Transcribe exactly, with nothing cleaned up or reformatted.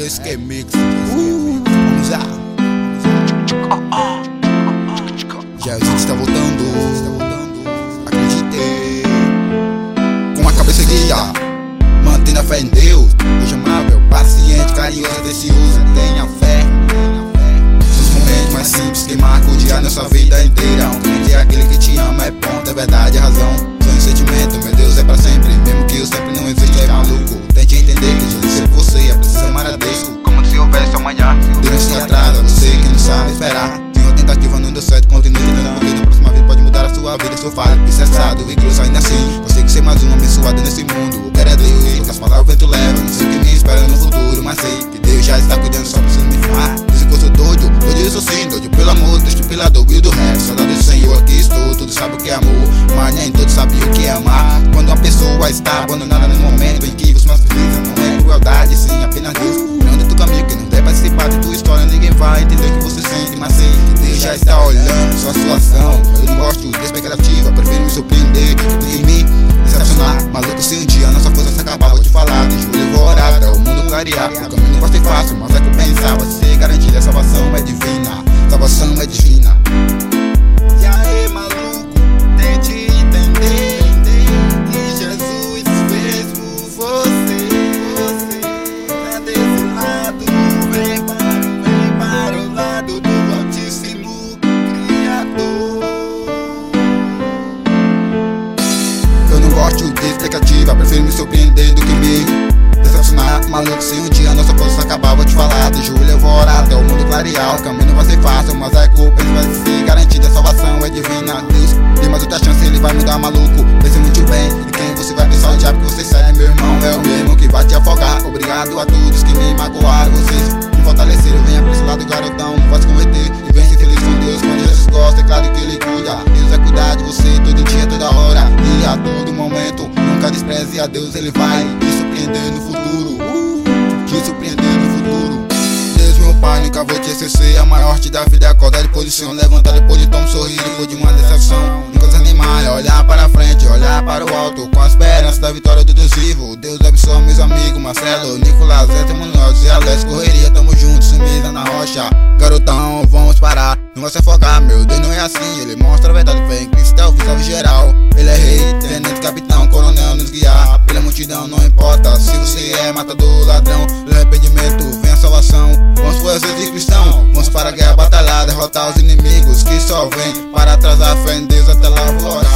D J Skemix. Uh, vamos lá. Jesus está voltando. Acreditei. Com a cabeça guia, mantendo a fé em Deus. Deus amável, paciente, carinhoso, delicioso. Tenha fé. Nos momentos mais simples que marcam o dia, nossa vida inteira. Um crente é aquele que te ama, é ponto, é verdade, é razão. Sonho e sentimento, meu Deus é pra sempre. Mesmo que eu sempre não existe, é maluco. Tente entender que Jesus é você, é preciso amar a Deus como se houvesse amanhã. Deus se atrasa, você que não sabe esperar. Senhor, tentativa não deu certo, continue tentando, porque na próxima vida pode mudar a sua vida. Se eu falho, cessado e cruz ainda assim, consigo ser mais um abençoado nesse mundo. Eu quero é Deus, porque as palavras o vento leva. Não sei o que me espera no futuro, mas sei que Deus já está cuidando, só preciso me informar. Dizem que eu sou doido, doido isso sim, doido pelo amor, doido pela dor e do resto. Saudade do Senhor, aqui estou, tudo sabe o que é amor, mas nem todos sabem o que é amar. Quando uma pessoa está abandonada no momento em que você mais precisa, não é crueldade, sim, apenas Deus. Não do teu caminho, que não deve participar de tua história, ninguém vai entender o que você sente, mas sei que Deus já está olhando sua situação. Eu não gosto de expectativa, prefiro me surpreender em mim, decepcionar. Maluco, se um dia nossa força se acabar, vou te falar, de joelho eu vou orar, até o mundo clarear. O caminho não vai ser fácil, mas é compensar, vai ser garantido, a salvação é divina, salvação é divina. E aí, maluco, tente entender que Jesus fez por você. Você tá desse lado, vem para, vem para o lado do Altíssimo Criador. Eu não gosto de expectativa, prefiro me surpreender do que me decepcionar. Maluco, se um dia nossa força acabar, vou te falar, de joelho eu vou orar, até o mundo clarear. O caminho não vai ser fácil, mas é culpa, vai ser garantida, a salvação é divina. Deus tem mais outra chance, ele vai mudar, maluco. Pense muito bem, e quem você vai pensar, o diabo que você segue, meu irmão, é o mesmo que vai te afogar. Obrigado a todos que me magoaram, vocês me fortaleceram. Venha pra esse lado, garotão, não vai se converter e vem ser feliz com Deus. Quando Jesus gosta, é claro que ele cuida. Deus vai cuidar de você todo dia, toda hora e a todo momento. Nunca despreze a Deus, ele vai te surpreender no futuro, te surpreender no futuro. Deus, meu pai, nunca vou te esquecer. A maior arte da vida é acordar de posição, levantar depois de tom, sorrir depois de uma decepção. Nunca desanimar, é olhar para frente, olhar para o alto, com a esperança da vitória do Deus vivo. Deus abençoe meus amigos, Marcelo, Nicolás, Zé, Manuel, Zé Alex, correria, tamo junto, sumida na rocha. Garotão, vamos parar, não vai se afogar, meu Deus não é assim. Ele mostra a verdade, fé em Cristo, é o oficial geral. Ele é rei, tenente, capitão, coronel, nos guiar pela multidão, não importa se você é matador, ladrão. Pelo arrependimento vem a salvação. Vamos pro exército cristão, vamos para a guerra, batalhar, derrotar os inimigos que só vêm para atrasar a fé em Deus. Até lá vou orar.